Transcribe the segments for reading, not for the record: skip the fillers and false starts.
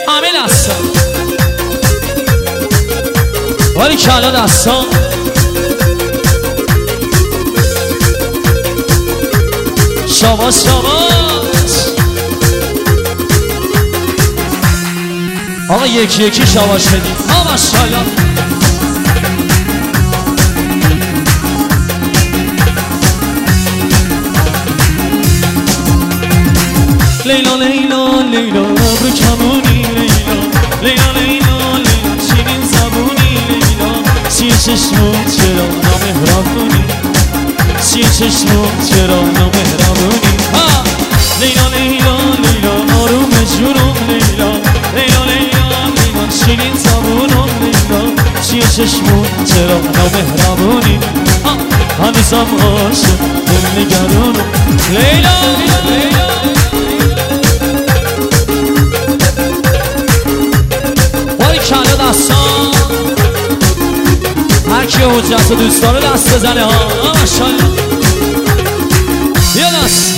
همه دستا ولی کلا دستا شاباش شاباش آقا یکی یکی شاباش بدیم ها ماشاءالله لیلا لیلا لیلا ابرو کمونی لیلا لیلا لیلا لیلا شیرین زبونی لیلا سیه چشمون چرا نامهربونی سیه چشمون چرا نامهربونی لیلا لیلا لیلا آروم جونم لیلا لیلا لیلا لیلا شیرین زبونم لیلا سیه چشمون چرا نامهربونی هنوزم عاشق دل نگرونم لیلا لیلا کلا دستان هر کی حجت و دوست داره دست بزنه ها ماشاءالله یه دست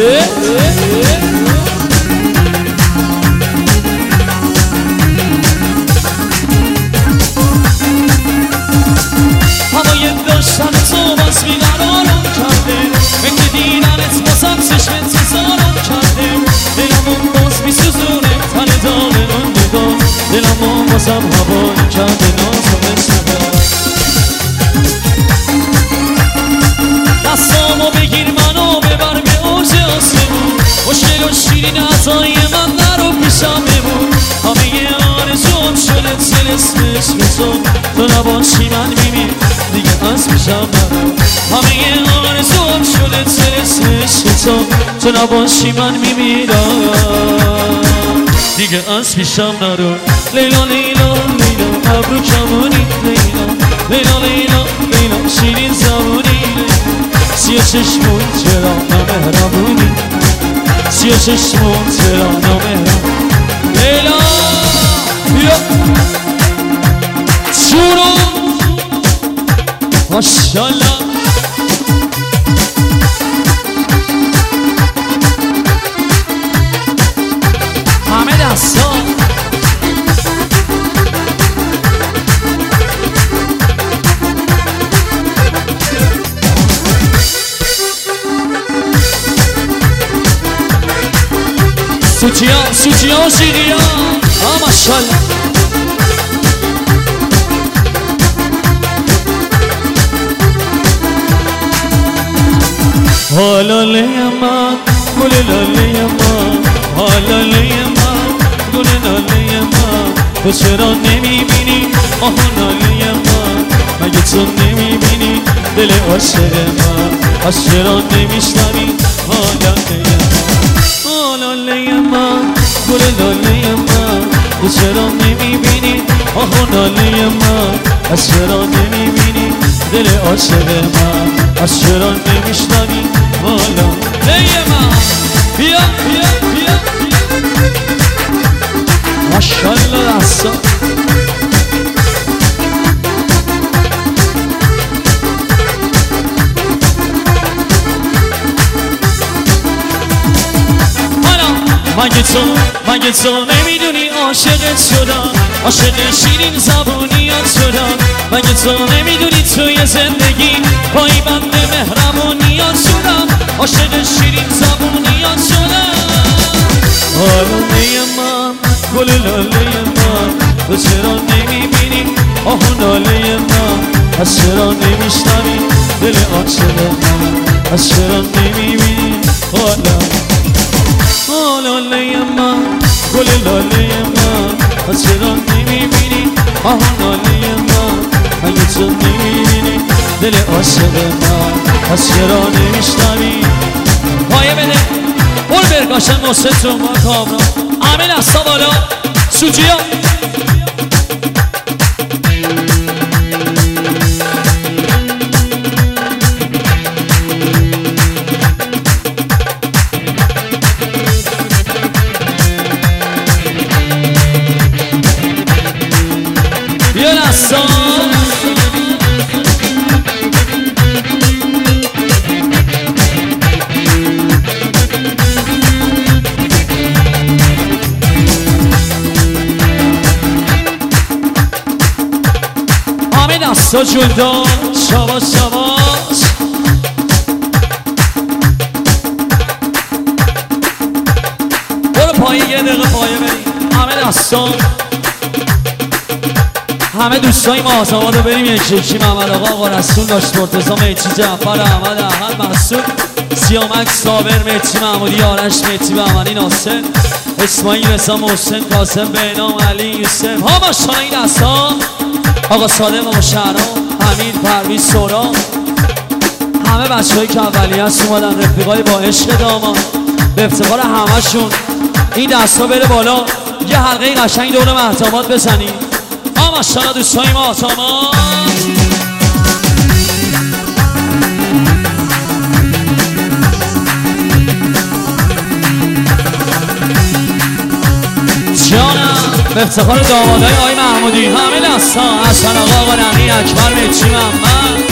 هوای داشتن تو باز بیقرارم کرده فکر دیدنت بازم چشم انتظارم کرده دلمون باز میسوزونه تن داره نگاه دلمون بازم هوایی کرده نازم استفاد دستامو بگیر منو ببر به اوج آسمون مشکل و شیرین عطای من نرو پیشم بمون همه آرزوم شده طلسمش به تو نباشی من میمیر دیگه از پیشم نرو همه آرزوم شده طلسمش به تو نباشی من میمیرم دیگه از پیشم نرو لیلا لیلا لیلا ابرو کمونی لیلا لیلا لیلا لیلا شیرین زبونی سیه چشمون چرا نامهربونی سیه چشمون چرا نامهربونی لیلا بیا چورو ماشاءالله همه دستا سوتیا شیریا ماشاءالله حالا لیما گل لالیما حالا لیما گل لالیما تو چرا نمیبینی آها لالیما مگه تو نمیبینی دل عاشق من از چرا نمیشنوی حالا لیما حالا لیما گل لالیما تو چرا نمیبینی آها لالیما از چرا نمیبینی دل عاشق من از چرا نمیشنوی حالا لیما بیا بیا بیا ماشاءالله دستا مگه تو نمیدونی عاشقت شدم عاشق شیرین زبونیات شدم مگه تو نمیدونی توی زندگی پای بند مهربونیات شدم عاشق شیرین زبونیات شدم حالا لیما گل لاله من تو چرا نمیبینی آه لاله من از چرا نمیشنوی دل عاشق من از چرا نمیبینی حالا لیما گل لاله من از چرا نمیبینی آه لاله من اگه تو نمیبینی دل عاشق من از چرا نمیشنوی پایه بده بول برگاشن نصرت رو ما کامرا امین استا بالا سوجیا محسا جلدان شاباش شاباش برو پایین یه دقیقه پایین بریم همه دستان همه دوستای مازآباد رو بریم یک یکی محمد آقا رسول داشت مرتضی میتی جعفر احمد احمد محسود سیامک صابر میتی محمودی آرش میتی بهمنی ناصر اسماعیل رضا محسن قاسم بهنام علی یوسف ها ماشاءالله این دستا آقا صادق مشهرام حمید پرویز سورا همه بچه‌هایی که اولیه هست اومدن رفیقای با عشق دامان به افتخار همشون این دستا بره بالا یه حلقه قشنگ دور مهتامات بزنیم ها ماشاءالله دوستای مهتامات جانم به افتخار دامادای آقای محمودی همه دستا حسن آقا آقا نقی اکبر میچی محمد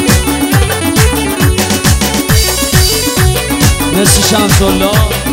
مرسی شمس‌الله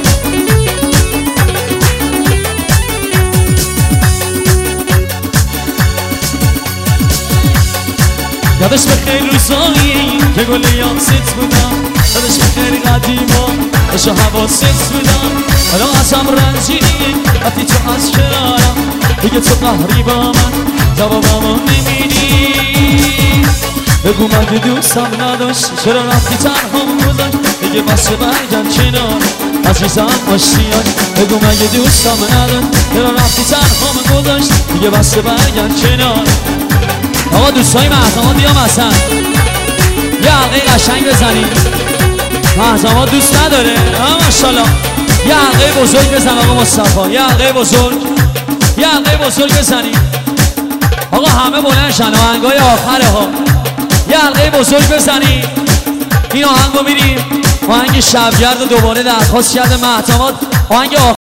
یادش به خیلی روزایی که گل یادست بودم یادش به خیلی قدیما باشه حواست بودم الان ازم رنجیدی وقتی تو از کنارم دیگه تو قهری با من جوابمو نمیدی بگو من دوستم نداشت چرا رفتی تنهام گذاشت دیگه بسه برگرد کنار عزیزم آشتیاش بگو مگه دوستم نداشت چرا رفتی تنهام گذاشت دیگه بسه برگرد کنار آقا دوستای مهتامات بیام اصلا یه حلقه قشنگ بزنیم مهتامات دوست نداره ماشاءالله یه حلقه بزرگ بزن آقا مصطفی یه حلقه بزرگ یه حلقه بزرگ بزنیم آقا همه بلند شن آهنگای آخره ها یه حلقه بزرگ بزنیم این آهنگ رو میریم آهنگ شبگرد رو دوباره درخواست کرده مهتامات آهنگ